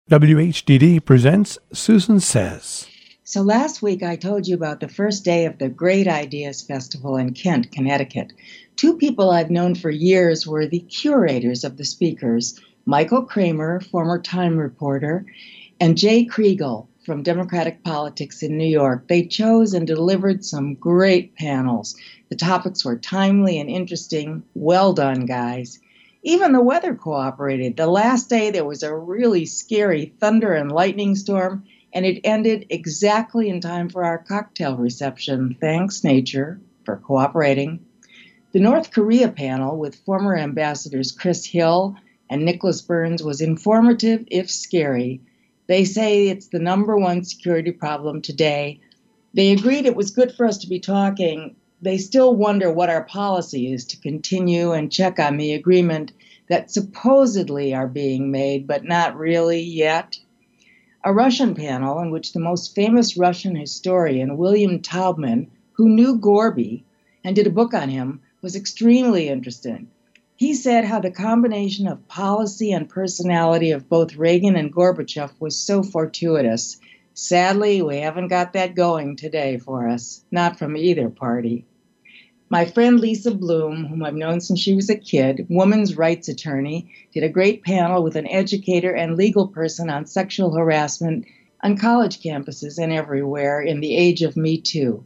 WHDD presents Susan Says. So last week I told you about the first day of the Great Ideas Festival in Kent, Connecticut. Two people I've known for years were the curators of the speakers, Michael Kramer, former Time reporter, and Jay Kriegel from Democratic Politics in New York. They chose and delivered some great panels. The topics were timely and interesting. Well done, guys. Even the weather cooperated. The last day there was a really scary thunder and lightning storm, and it ended exactly in time for our cocktail reception. Thanks, nature, for cooperating. The North Korea panel with former ambassadors Chris Hill and Nicholas Burns was informative, if scary. They say it's the number one security problem today. They agreed it was good for us to be talking. They still wonder what our policy is to continue and check on the agreement that supposedly are being made, but not really yet. A Russian panel in which the most famous Russian historian, William Taubman, who knew Gorby and did a book on him, was extremely interesting. He said how the combination of policy and personality of both Reagan and Gorbachev was so fortuitous. Sadly, we haven't got that going today for us, not from either party. My friend Lisa Bloom, whom I've known since she was a kid, women's rights attorney, did a great panel with an educator and legal person on sexual harassment on college campuses and everywhere in the age of Me Too.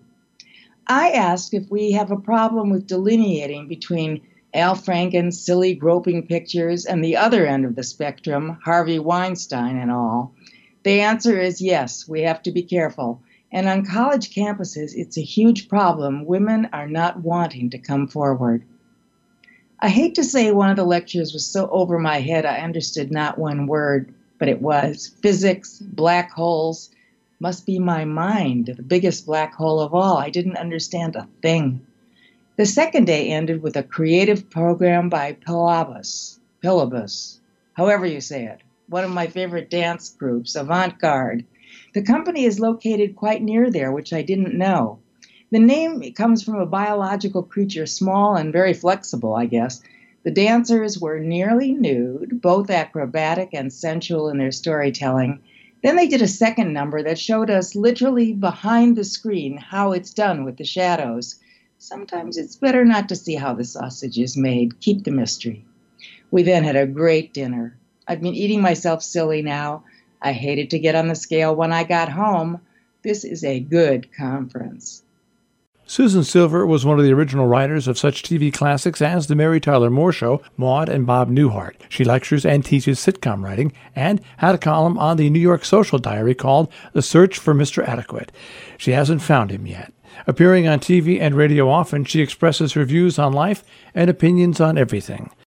I asked if we have a problem with delineating between Al Franken's silly groping pictures and the other end of the spectrum, Harvey Weinstein and all. The answer is yes, we have to be careful. And on college campuses, it's a huge problem. Women are not wanting to come forward. I hate to say one of the lectures was so over my head I understood not one word, but it was physics, black holes. Must be my mind, the biggest black hole of all. I didn't understand a thing. The second day ended with a creative program by Pilabus, however you say it, one of my favorite dance groups, Avant-Garde. The company is located quite near there, which I didn't know. The name comes from a biological creature, small and very flexible, I guess. The dancers were nearly nude, both acrobatic and sensual in their storytelling. Then they did a second number that showed us literally behind the screen how it's done with the shadows. Sometimes it's better not to see how the sausage is made. Keep the mystery. We then had a great dinner. I've been eating myself silly now. I hated to get on the scale when I got home. This is a good conference. Susan Silver was one of the original writers of such TV classics as The Mary Tyler Moore Show, Maude, and Bob Newhart. She lectures and teaches sitcom writing and had a column on the New York Social Diary called The Search for Mr. Adequate. She hasn't found him yet. Appearing on TV and radio often, she expresses her views on life and opinions on everything.